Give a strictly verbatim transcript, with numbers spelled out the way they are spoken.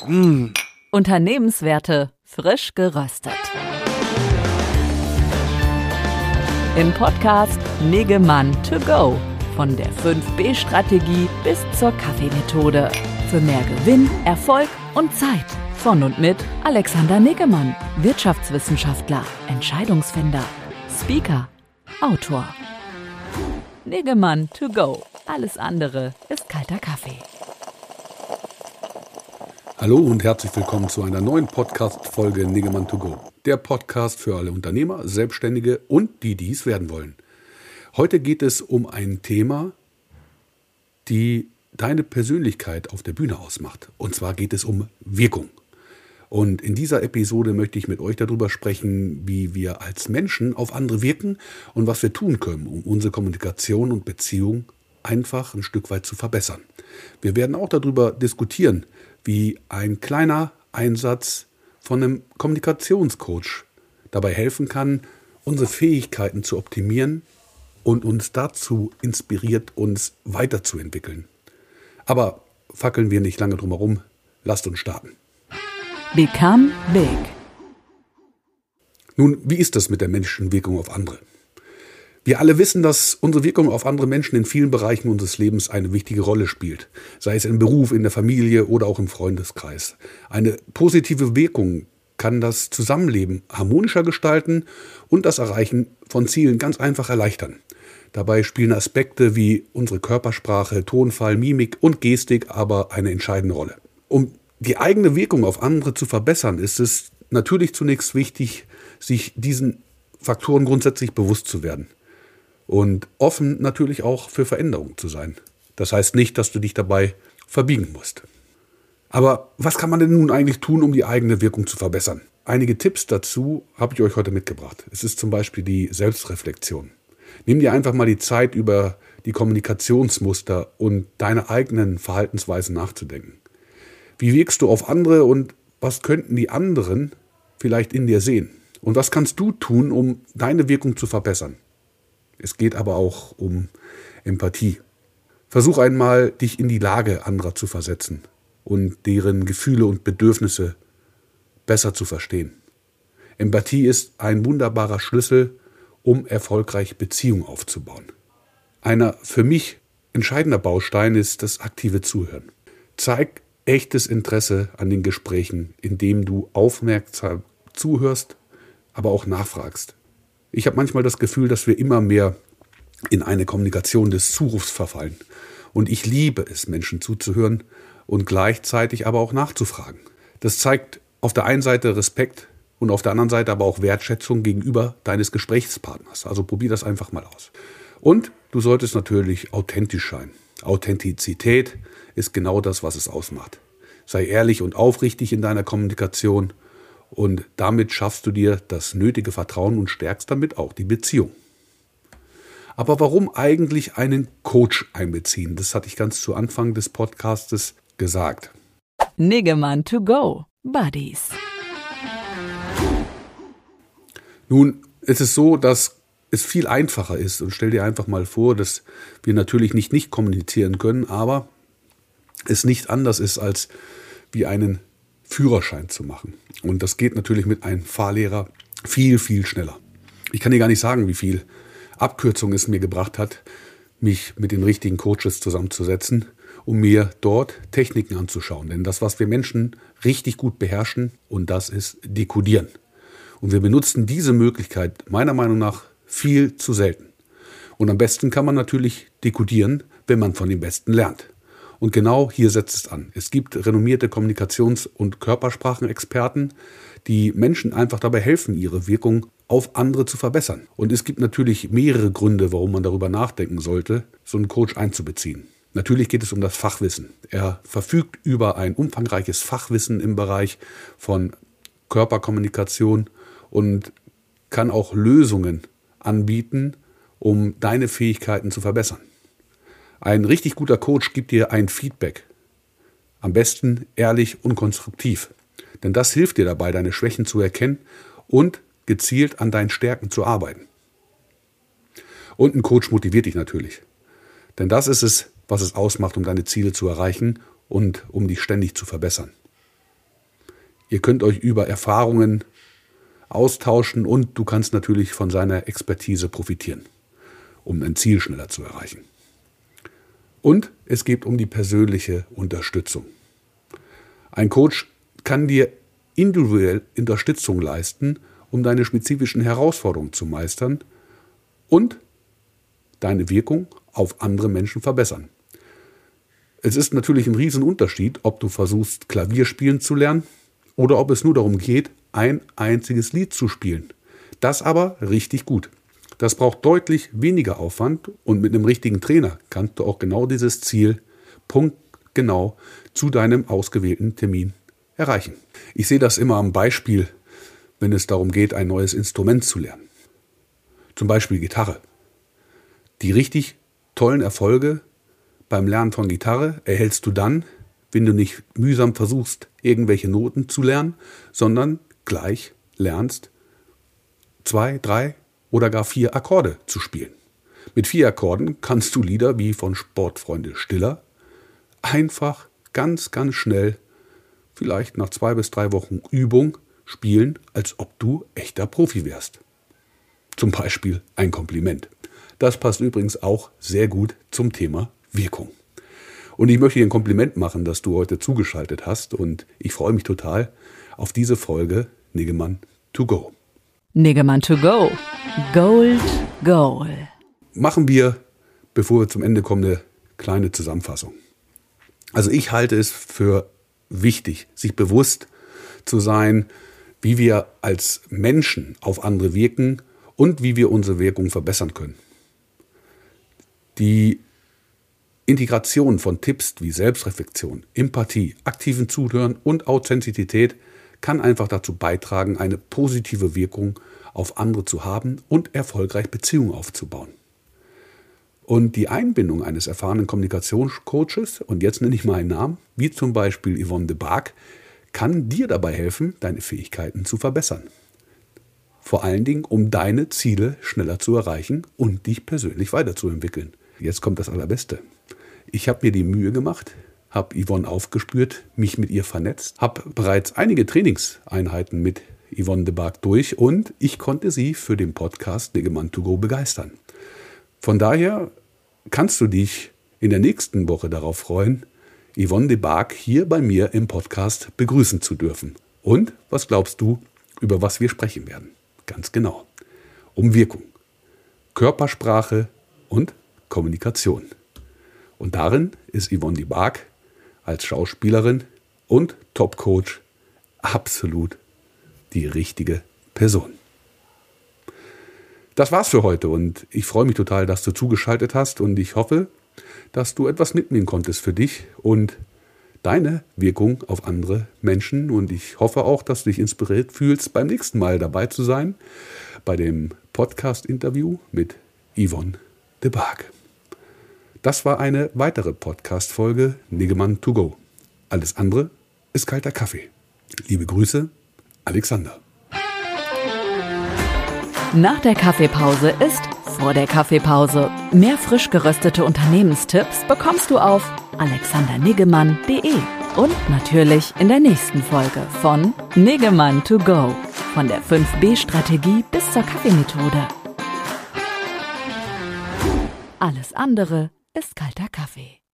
Mm. Unternehmenswerte frisch geröstet. Im Podcast Niggemann to go. Von der fünf B Strategie bis zur Kaffeemethode. Für mehr Gewinn, Erfolg und Zeit. Von und mit Alexander Niggemann, Wirtschaftswissenschaftler, Entscheidungsfinder, Speaker, Autor. Niggemann to go. Alles andere ist kalter Kaffee. Hallo und herzlich willkommen zu einer neuen Podcast-Folge Niggemann to go. Der Podcast für alle Unternehmer, Selbstständige und die, die es werden wollen. Heute geht es um ein Thema, die deine Persönlichkeit auf der Bühne ausmacht. Und zwar geht es um Wirkung. Und in dieser Episode möchte ich mit euch darüber sprechen, wie wir als Menschen auf andere wirken und was wir tun können, um unsere Kommunikation und Beziehung einfach ein Stück weit zu verbessern. Wir werden auch darüber diskutieren, wie ein kleiner Einsatz von einem Kommunikationscoach dabei helfen kann, unsere Fähigkeiten zu optimieren und uns dazu inspiriert, uns weiterzuentwickeln. Aber fackeln wir nicht lange drum herum, lasst uns starten. Become big. Nun, wie ist das mit der menschlichen Wirkung auf andere? Wir alle wissen, dass unsere Wirkung auf andere Menschen in vielen Bereichen unseres Lebens eine wichtige Rolle spielt. Sei es im Beruf, in der Familie oder auch im Freundeskreis. Eine positive Wirkung kann das Zusammenleben harmonischer gestalten und das Erreichen von Zielen ganz einfach erleichtern. Dabei spielen Aspekte wie unsere Körpersprache, Tonfall, Mimik und Gestik aber eine entscheidende Rolle. Um die eigene Wirkung auf andere zu verbessern, ist es natürlich zunächst wichtig, sich diesen Faktoren grundsätzlich bewusst zu werden. Und offen natürlich auch für Veränderungen zu sein. Das heißt nicht, dass du dich dabei verbiegen musst. Aber was kann man denn nun eigentlich tun, um die eigene Wirkung zu verbessern? Einige Tipps dazu habe ich euch heute mitgebracht. Es ist zum Beispiel die Selbstreflexion. Nimm dir einfach mal die Zeit, über die Kommunikationsmuster und deine eigenen Verhaltensweisen nachzudenken. Wie wirkst du auf andere und was könnten die anderen vielleicht in dir sehen? Und was kannst du tun, um deine Wirkung zu verbessern? Es geht aber auch um Empathie. Versuch einmal, dich in die Lage anderer zu versetzen und deren Gefühle und Bedürfnisse besser zu verstehen. Empathie ist ein wunderbarer Schlüssel, um erfolgreich Beziehungen aufzubauen. Einer für mich entscheidender Baustein ist das aktive Zuhören. Zeig echtes Interesse an den Gesprächen, indem du aufmerksam zuhörst, aber auch nachfragst. Ich habe manchmal das Gefühl, dass wir immer mehr in eine Kommunikation des Zurufs verfallen. Und ich liebe es, Menschen zuzuhören und gleichzeitig aber auch nachzufragen. Das zeigt auf der einen Seite Respekt und auf der anderen Seite aber auch Wertschätzung gegenüber deines Gesprächspartners. Also probier das einfach mal aus. Und du solltest natürlich authentisch sein. Authentizität ist genau das, was es ausmacht. Sei ehrlich und aufrichtig in deiner Kommunikation und damit schaffst du dir das nötige Vertrauen und stärkst damit auch die Beziehung. Aber warum eigentlich einen Coach einbeziehen? Das hatte ich ganz zu Anfang des Podcastes gesagt. Niggemann to go. Buddies. Nun, es ist so, dass es viel einfacher ist. Und stell dir einfach mal vor, dass wir natürlich nicht nicht kommunizieren können, aber es nicht anders ist, als wie einen Führerschein zu machen. Und das geht natürlich mit einem Fahrlehrer viel, viel schneller. Ich kann dir gar nicht sagen, wie viel Abkürzung es mir gebracht hat, mich mit den richtigen Coaches zusammenzusetzen, um mir dort Techniken anzuschauen. Denn das, was wir Menschen richtig gut beherrschen, und das ist Dekodieren. Und wir benutzen diese Möglichkeit meiner Meinung nach viel zu selten. Und am besten kann man natürlich dekodieren, wenn man von den Besten lernt. Und genau hier setzt es an. Es gibt renommierte Kommunikations- und Körpersprachenexperten, die Menschen einfach dabei helfen, ihre Wirkung auf andere zu verbessern. Und es gibt natürlich mehrere Gründe, warum man darüber nachdenken sollte, so einen Coach einzubeziehen. Natürlich geht es um das Fachwissen. Er verfügt über ein umfangreiches Fachwissen im Bereich von Körperkommunikation und kann auch Lösungen anbieten, um deine Fähigkeiten zu verbessern. Ein richtig guter Coach gibt dir ein Feedback. Am besten ehrlich und konstruktiv. Denn das hilft dir dabei, deine Schwächen zu erkennen und gezielt an deinen Stärken zu arbeiten. Und ein Coach motiviert dich natürlich. Denn das ist es, was es ausmacht, um deine Ziele zu erreichen und um dich ständig zu verbessern. Ihr könnt euch über Erfahrungen austauschen und du kannst natürlich von seiner Expertise profitieren, um ein Ziel schneller zu erreichen. Und es geht um die persönliche Unterstützung. Ein Coach kann dir individuell Unterstützung leisten, um deine spezifischen Herausforderungen zu meistern und deine Wirkung auf andere Menschen verbessern. Es ist natürlich ein Riesenunterschied, ob du versuchst, Klavier spielen zu lernen oder ob es nur darum geht, ein einziges Lied zu spielen. Das aber richtig gut. Das braucht deutlich weniger Aufwand und mit einem richtigen Trainer kannst du auch genau dieses Ziel punktgenau zu deinem ausgewählten Termin erreichen. Ich sehe das immer am Beispiel, wenn es darum geht, ein neues Instrument zu lernen. Zum Beispiel Gitarre. Die richtig tollen Erfolge beim Lernen von Gitarre erhältst du dann, wenn du nicht mühsam versuchst, irgendwelche Noten zu lernen, sondern gleich lernst, zwei, drei oder gar vier Akkorde zu spielen. Mit vier Akkorden kannst du Lieder wie von Sportfreunde Stiller einfach ganz, ganz schnell, vielleicht nach zwei bis drei Wochen Übung, spielen, als ob du echter Profi wärst. Zum Beispiel ein Kompliment. Das passt übrigens auch sehr gut zum Thema Wirkung. Und ich möchte dir ein Kompliment machen, dass du heute zugeschaltet hast und ich freue mich total auf diese Folge Niggemann to go. Niggemann to go. Gold Goal. Machen wir, bevor wir zum Ende kommen, eine kleine Zusammenfassung. Also ich halte es für wichtig, sich bewusst zu sein, wie wir als Menschen auf andere wirken und wie wir unsere Wirkung verbessern können. Die Integration von Tipps wie Selbstreflexion, Empathie, aktiven Zuhören und Authentizität kann einfach dazu beitragen, eine positive Wirkung auf andere zu haben und erfolgreich Beziehungen aufzubauen. Und die Einbindung eines erfahrenen Kommunikationscoaches, und jetzt nenne ich mal einen Namen, wie zum Beispiel Yvonne de Barg, kann dir dabei helfen, deine Fähigkeiten zu verbessern. Vor allen Dingen, um deine Ziele schneller zu erreichen und dich persönlich weiterzuentwickeln. Jetzt kommt das Allerbeste. Ich habe mir die Mühe gemacht, habe Yvonne aufgespürt, mich mit ihr vernetzt, habe bereits einige Trainingseinheiten mit Yvonne de Barg durch und ich konnte sie für den Podcast Niggemann to go begeistern. Von daher kannst du dich in der nächsten Woche darauf freuen, Yvonne de Barg hier bei mir im Podcast begrüßen zu dürfen. Und was glaubst du, über was wir sprechen werden? Ganz genau. Um Wirkung, Körpersprache und Kommunikation. Und darin ist Yvonne de Barg als Schauspielerin und Top-Coach absolut die richtige Person. Das war's für heute und ich freue mich total, dass du zugeschaltet hast und ich hoffe, dass du etwas mitnehmen konntest für dich und deine Wirkung auf andere Menschen und ich hoffe auch, dass du dich inspiriert fühlst, beim nächsten Mal dabei zu sein bei dem Podcast-Interview mit Yvonne de Barg. Das war eine weitere Podcast-Folge Niggemann to go. Alles andere ist kalter Kaffee. Liebe Grüße, Alexander. Nach der Kaffeepause ist vor der Kaffeepause. Mehr frisch geröstete Unternehmenstipps bekommst du auf alexander niggemann punkt de und natürlich in der nächsten Folge von Niggemann to go. Von der fünf B Strategie bis zur Kaffeemethode. Alles andere ist kalter Kaffee.